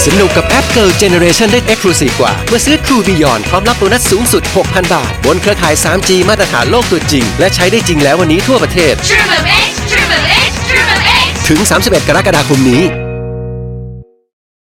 นุกกับแอป Girl Generation ได้ Exclusive กว่าเมื่อซื้อ True Beyond พร้อมรับโบนัสสูงสุด 6,000 บาทบนเครือข่าย 3G มาตรฐานโลกตัวจริงและใช้ได้จริงแล้ววันนี้ทั่วประเทศถึง 31 กรกฎาคมนี้